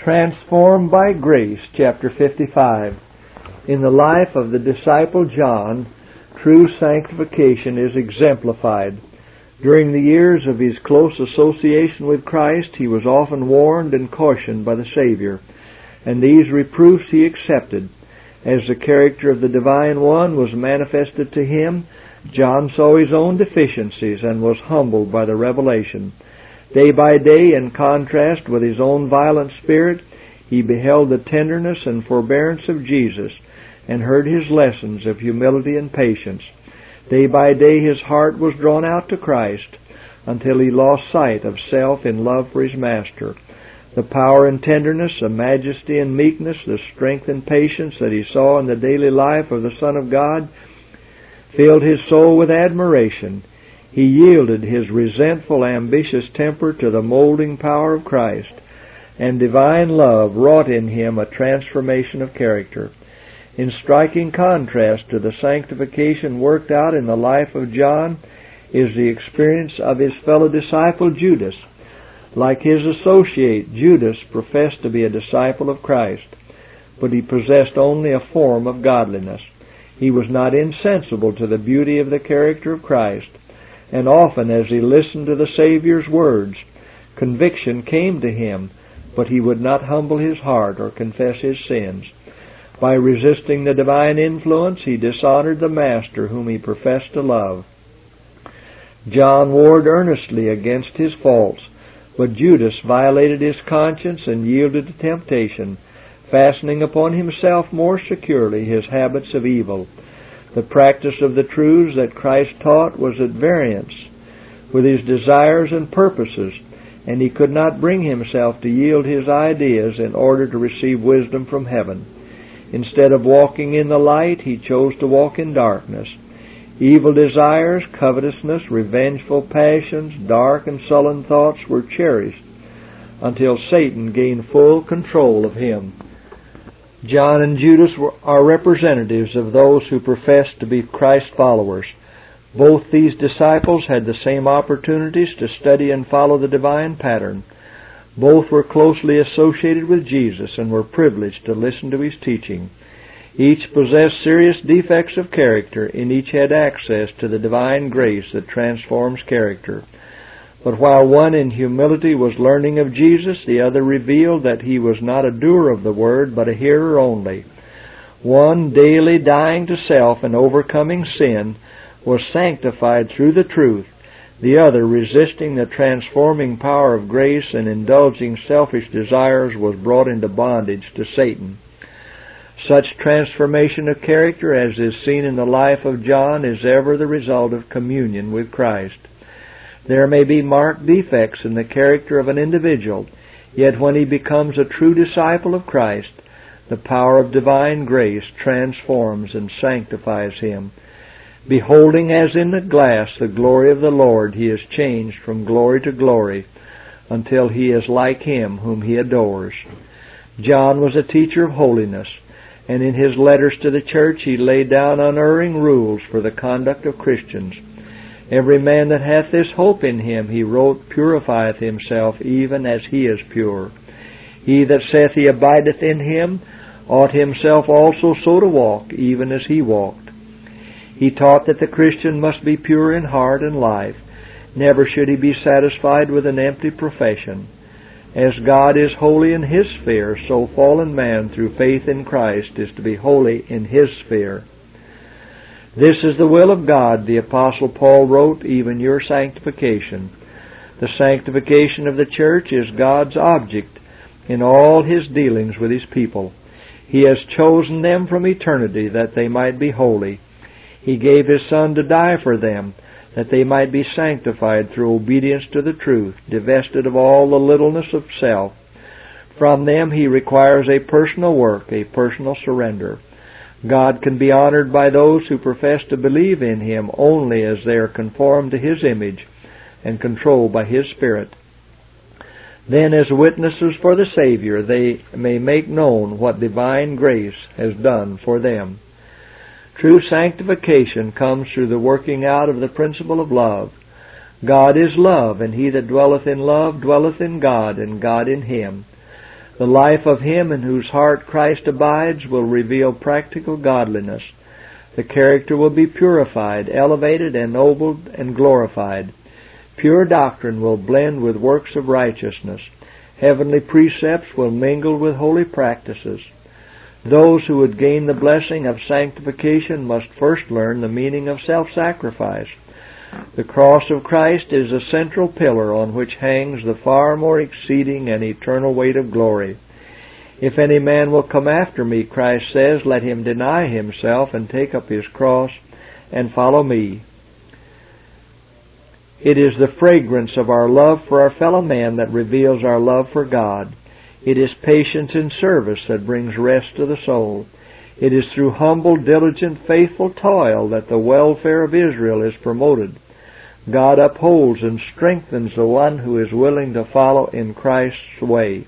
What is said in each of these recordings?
Transformed by Grace, chapter 55. In the life of the disciple John, true sanctification is exemplified. During the years of his close association with Christ, he was often warned and cautioned by the Savior, and these reproofs he accepted. As the character of the Divine One was manifested to him, John saw his own deficiencies and was humbled by the revelation. Day by day, in contrast with his own violent spirit, he beheld the tenderness and forbearance of Jesus and heard his lessons of humility and patience. Day by day his heart was drawn out to Christ until he lost sight of self in love for his Master. The power and tenderness, the majesty and meekness, the strength and patience that he saw in the daily life of the Son of God filled his soul with admiration. He yielded his resentful, ambitious temper to the molding power of Christ, and divine love wrought in him a transformation of character. In striking contrast to the sanctification worked out in the life of John is the experience of his fellow disciple Judas. Like his associate, Judas professed to be a disciple of Christ, but he possessed only a form of godliness. He was not insensible to the beauty of the character of Christ, and often as he listened to the Savior's words, conviction came to him, but he would not humble his heart or confess his sins. By resisting the divine influence, he dishonored the Master whom he professed to love. John warred earnestly against his faults, but Judas violated his conscience and yielded to temptation, fastening upon himself more securely his habits of evil. The practice of the truths that Christ taught was at variance with his desires and purposes, and he could not bring himself to yield his ideas in order to receive wisdom from heaven. Instead of walking in the light, he chose to walk in darkness. Evil desires, covetousness, revengeful passions, dark and sullen thoughts were cherished until Satan gained full control of him. John and Judas are representatives of those who profess to be Christ followers. Both these disciples had the same opportunities to study and follow the divine pattern. Both were closely associated with Jesus and were privileged to listen to his teaching. Each possessed serious defects of character, and each had access to the divine grace that transforms character. But while one in humility was learning of Jesus, the other revealed that he was not a doer of the word, but a hearer only. One, daily dying to self and overcoming sin, was sanctified through the truth. The other, resisting the transforming power of grace and indulging selfish desires, was brought into bondage to Satan. Such transformation of character as is seen in the life of John is ever the result of communion with Christ. There may be marked defects in the character of an individual, yet when he becomes a true disciple of Christ, the power of divine grace transforms and sanctifies him. Beholding as in a glass the glory of the Lord, he is changed from glory to glory until he is like him whom he adores. John was a teacher of holiness, and in his letters to the church he laid down unerring rules for the conduct of Christians. Every man that hath this hope in him, he wrote, purifieth himself even as he is pure. He that saith he abideth in him ought himself also so to walk, even as he walked. He taught that the Christian must be pure in heart and life. Never should he be satisfied with an empty profession. As God is holy in his sphere, so fallen man through faith in Christ is to be holy in his sphere. This is the will of God, the Apostle Paul wrote, even your sanctification. The sanctification of the church is God's object in all his dealings with his people. He has chosen them from eternity that they might be holy. He gave his Son to die for them, that they might be sanctified through obedience to the truth, divested of all the littleness of self. From them he requires a personal work, a personal surrender. God can be honored by those who profess to believe in him only as they are conformed to his image and controlled by his Spirit. Then as witnesses for the Savior, they may make known what divine grace has done for them. True sanctification comes through the working out of the principle of love. God is love, and he that dwelleth in love dwelleth in God, and God in him. The life of him in whose heart Christ abides will reveal practical godliness. The character will be purified, elevated, ennobled, and glorified. Pure doctrine will blend with works of righteousness. Heavenly precepts will mingle with holy practices. Those who would gain the blessing of sanctification must first learn the meaning of self-sacrifice. The cross of Christ is a central pillar on which hangs the far more exceeding and eternal weight of glory. If any man will come after me, Christ says, let him deny himself and take up his cross and follow me. It is the fragrance of our love for our fellow man that reveals our love for God. It is patience in service that brings rest to the soul. It is through humble, diligent, faithful toil that the welfare of Israel is promoted. God upholds and strengthens the one who is willing to follow in Christ's way.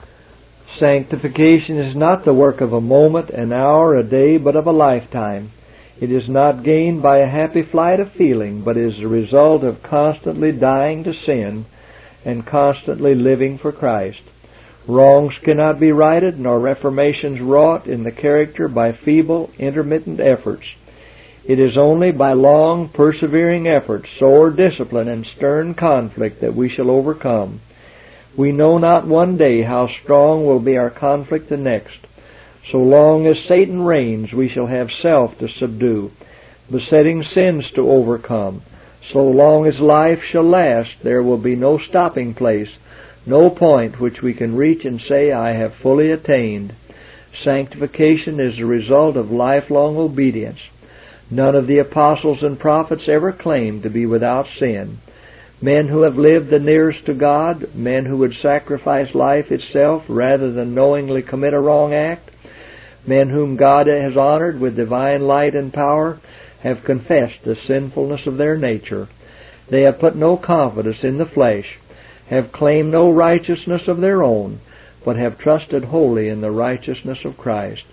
Sanctification is not the work of a moment, an hour, a day, but of a lifetime. It is not gained by a happy flight of feeling, but is the result of constantly dying to sin and constantly living for Christ. Wrongs cannot be righted, nor reformations wrought in the character by feeble, intermittent efforts. It is only by long, persevering effort, sore discipline, and stern conflict that we shall overcome. We know not one day how strong will be our conflict the next. So long as Satan reigns, we shall have self to subdue, besetting sins to overcome. So long as life shall last, there will be no stopping place, no point which we can reach and say, I have fully attained. Sanctification is the result of lifelong obedience. None of the apostles and prophets ever claimed to be without sin. Men who have lived the nearest to God, men who would sacrifice life itself rather than knowingly commit a wrong act, men whom God has honored with divine light and power, have confessed the sinfulness of their nature. They have put no confidence in the flesh, have claimed no righteousness of their own, but have trusted wholly in the righteousness of Christ.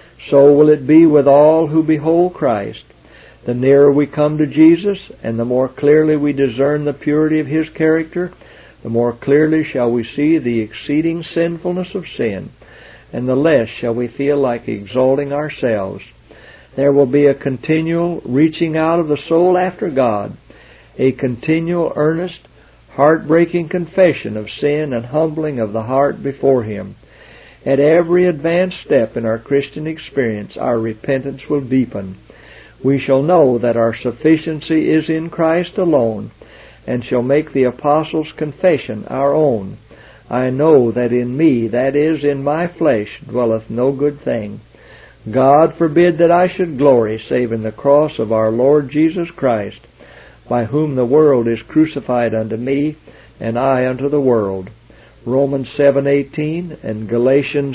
So will it be with all who behold Christ. The nearer we come to Jesus, and the more clearly we discern the purity of His character, the more clearly shall we see the exceeding sinfulness of sin, and the less shall we feel like exalting ourselves. There will be a continual reaching out of the soul after God, a continual earnest, heart-breaking confession of sin and humbling of the heart before Him. At every advanced step in our Christian experience, our repentance will deepen. We shall know that our sufficiency is in Christ alone, and shall make the Apostles' confession our own. I know that in me, that is, in my flesh, dwelleth no good thing. God forbid that I should glory save in the cross of our Lord Jesus Christ, by whom the world is crucified unto me, and I unto the world. Romans 7:18 and Galatians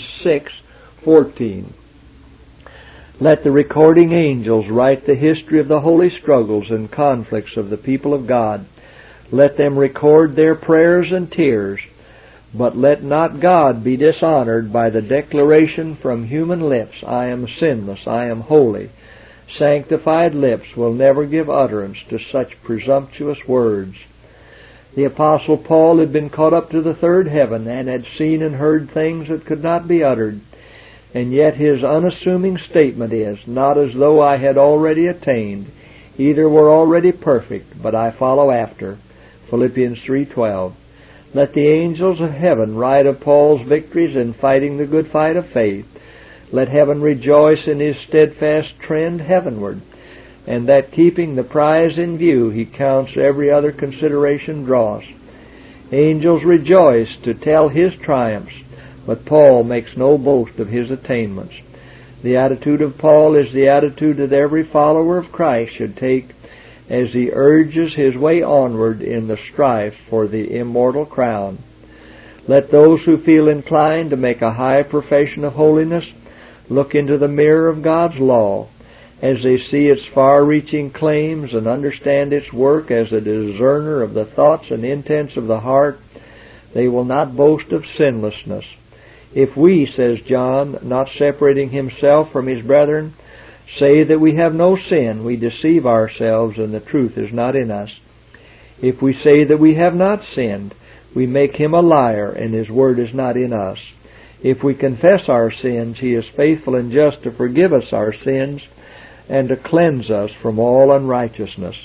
6:14. Let the recording angels write the history of the holy struggles and conflicts of the people of God. Let them record their prayers and tears. But let not God be dishonored by the declaration from human lips, I am sinless, I am holy. Sanctified lips will never give utterance to such presumptuous words. The Apostle Paul had been caught up to the third heaven and had seen and heard things that could not be uttered. And yet his unassuming statement is, not as though I had already attained, either were already perfect, but I follow after. Philippians 3:12. Let the angels of heaven write of Paul's victories in fighting the good fight of faith. Let heaven rejoice in his steadfast trend heavenward, and that keeping the prize in view, he counts every other consideration dross. Angels rejoice to tell his triumphs, but Paul makes no boast of his attainments. The attitude of Paul is the attitude that every follower of Christ should take as he urges his way onward in the strife for the immortal crown. Let those who feel inclined to make a high profession of holiness look into the mirror of God's law. As they see its far-reaching claims and understand its work as a discerner of the thoughts and intents of the heart, they will not boast of sinlessness. If we, says John, not separating himself from his brethren, say that we have no sin, we deceive ourselves, and the truth is not in us. If we say that we have not sinned, we make him a liar, and his word is not in us. If we confess our sins, He is faithful and just to forgive us our sins and to cleanse us from all unrighteousness.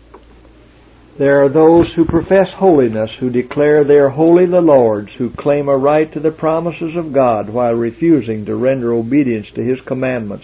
There are those who profess holiness, who declare they are wholly the Lord's, who claim a right to the promises of God while refusing to render obedience to His commandments.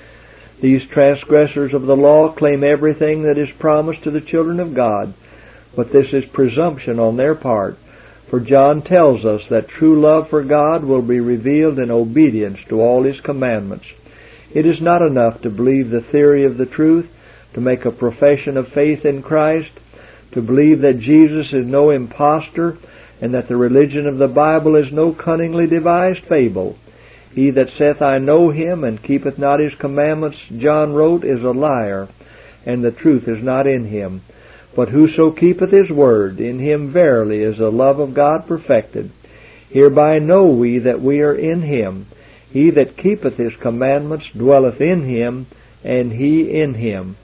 These transgressors of the law claim everything that is promised to the children of God, but this is presumption on their part, for John tells us that true love for God will be revealed in obedience to all His commandments. It is not enough to believe the theory of the truth, to make a profession of faith in Christ, to believe that Jesus is no impostor, and that the religion of the Bible is no cunningly devised fable. He that saith, I know Him, and keepeth not His commandments, John wrote, is a liar, and the truth is not in him. But whoso keepeth His word, in him verily is the love of God perfected. Hereby know we that we are in Him. He that keepeth His commandments dwelleth in Him, and He in him.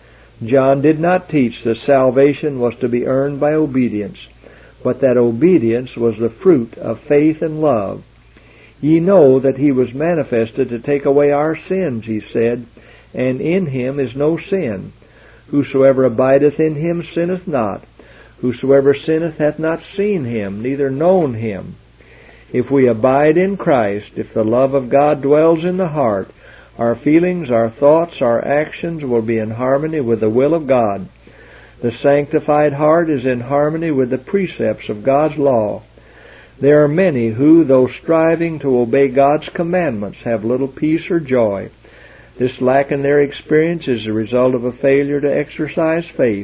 John did not teach that salvation was to be earned by obedience, but that obedience was the fruit of faith and love. Ye know that He was manifested to take away our sins, He said, and in Him is no sin. Whosoever abideth in Him sinneth not. Whosoever sinneth hath not seen Him, neither known Him. If we abide in Christ, if the love of God dwells in the heart, our feelings, our thoughts, our actions will be in harmony with the will of God. The sanctified heart is in harmony with the precepts of God's law. There are many who, though striving to obey God's commandments, have little peace or joy. This lack in their experience is the result of a failure to exercise faith.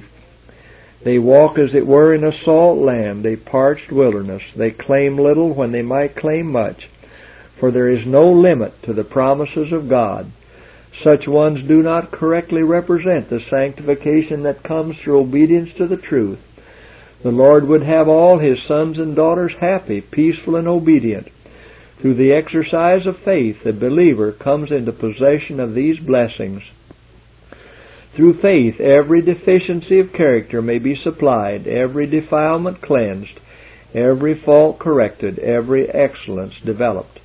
They walk, as it were, in a salt land, a parched wilderness. They claim little when they might claim much, for there is no limit to the promises of God. Such ones do not correctly represent the sanctification that comes through obedience to the truth. The Lord would have all His sons and daughters happy, peaceful, and obedient. Through the exercise of faith, the believer comes into possession of these blessings. Through faith, every deficiency of character may be supplied, every defilement cleansed, every fault corrected, every excellence developed.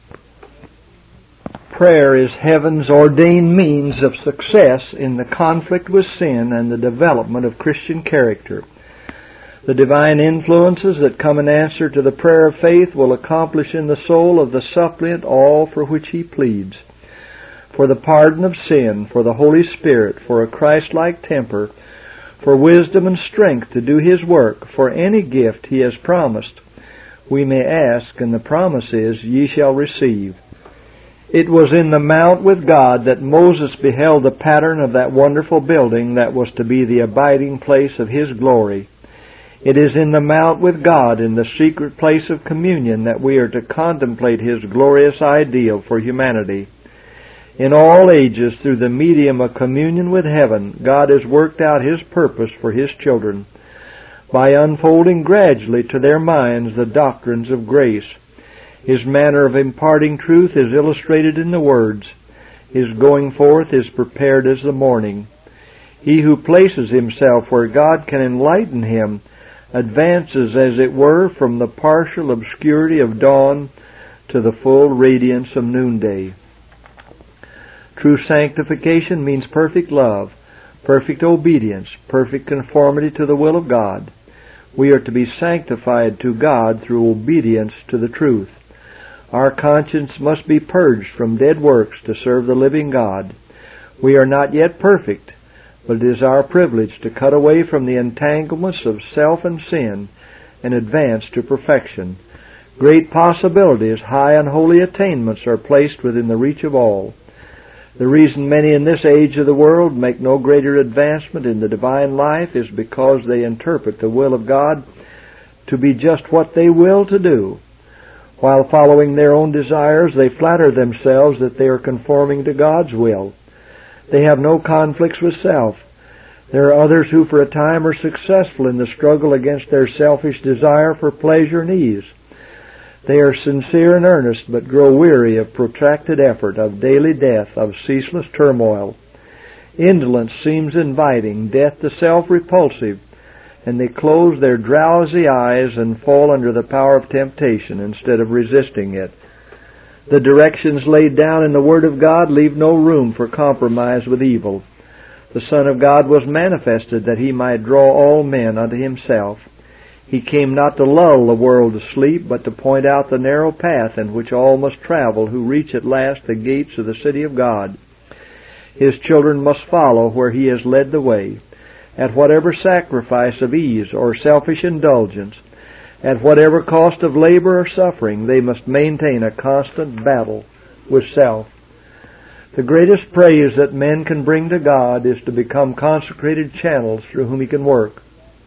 Prayer is heaven's ordained means of success in the conflict with sin and the development of Christian character. The divine influences that come in answer to the prayer of faith will accomplish in the soul of the suppliant all for which he pleads. For the pardon of sin, for the Holy Spirit, for a Christ-like temper, for wisdom and strength to do His work, for any gift He has promised, we may ask, and the promise is, ye shall receive. It was in the mount with God that Moses beheld the pattern of that wonderful building that was to be the abiding place of His glory. It is in the mount with God, in the secret place of communion, that we are to contemplate His glorious ideal for humanity. In all ages, through the medium of communion with heaven, God has worked out His purpose for His children by unfolding gradually to their minds the doctrines of grace. His manner of imparting truth is illustrated in the words, His going forth is prepared as the morning. He who places himself where God can enlighten him advances, as it were, from the partial obscurity of dawn to the full radiance of noonday. True sanctification means perfect love, perfect obedience, perfect conformity to the will of God. We are to be sanctified to God through obedience to the truth. Our conscience must be purged from dead works to serve the living God. We are not yet perfect, but it is our privilege to cut away from the entanglements of self and sin and advance to perfection. Great possibilities, high and holy attainments are placed within the reach of all. The reason many in this age of the world make no greater advancement in the divine life is because they interpret the will of God to be just what they will to do. While following their own desires, they flatter themselves that they are conforming to God's will. They have no conflicts with self. There are others who for a time are successful in the struggle against their selfish desire for pleasure and ease. They are sincere and earnest, but grow weary of protracted effort, of daily death, of ceaseless turmoil. Indolence seems inviting, death to self repulsive, and they close their drowsy eyes and fall under the power of temptation instead of resisting it. The directions laid down in the Word of God leave no room for compromise with evil. The Son of God was manifested that He might draw all men unto Himself. He came not to lull the world to sleep, but to point out the narrow path in which all must travel who reach at last the gates of the city of God. His children must follow where He has led the way. At whatever sacrifice of ease or selfish indulgence, at whatever cost of labor or suffering, they must maintain a constant battle with self. The greatest praise that men can bring to God is to become consecrated channels through whom He can work.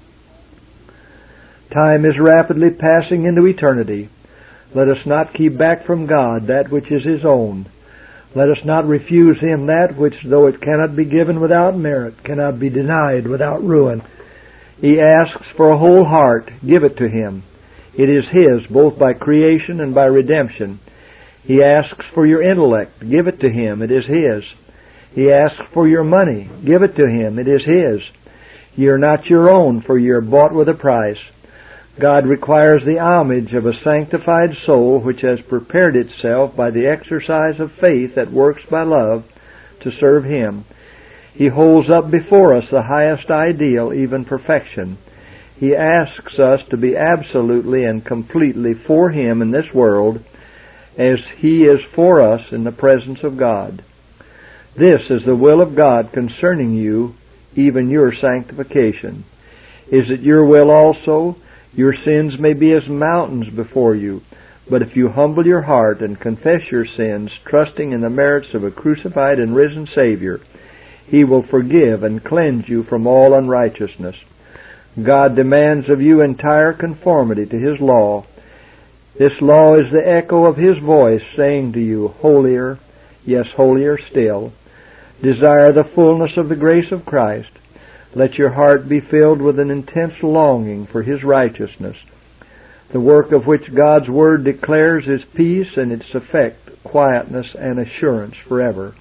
Time is rapidly passing into eternity. Let us not keep back from God that which is His own. Let us not refuse Him that which, though it cannot be given without merit, cannot be denied without ruin. He asks for a whole heart. Give it to Him. It is His, both by creation and by redemption. He asks for your intellect. Give it to Him. It is His. He asks for your money. Give it to Him. It is His. Ye are not your own, for ye are bought with a price. God requires the homage of a sanctified soul which has prepared itself by the exercise of faith that works by love to serve Him. He holds up before us the highest ideal, even perfection. He asks us to be absolutely and completely for Him in this world as He is for us in the presence of God. This is the will of God concerning you, even your sanctification. Is it your will also? Your sins may be as mountains before you, but if you humble your heart and confess your sins, trusting in the merits of a crucified and risen Savior, He will forgive and cleanse you from all unrighteousness. God demands of you entire conformity to His law. This law is the echo of His voice saying to you, holier, yes, holier still. Desire the fullness of the grace of Christ. Let your heart be filled with an intense longing for His righteousness. The work of which God's Word declares is peace, and its effect, quietness and assurance forever.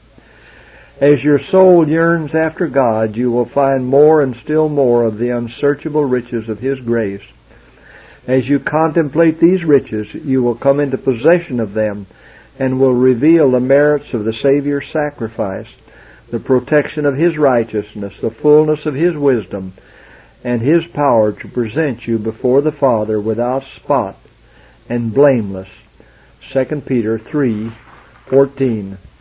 As your soul yearns after God, you will find more and still more of the unsearchable riches of His grace. As you contemplate these riches, you will come into possession of them and will reveal the merits of the Savior's sacrifice, the protection of His righteousness, the fullness of His wisdom, and His power to present you before the Father without spot and blameless. 2 Peter 3:14.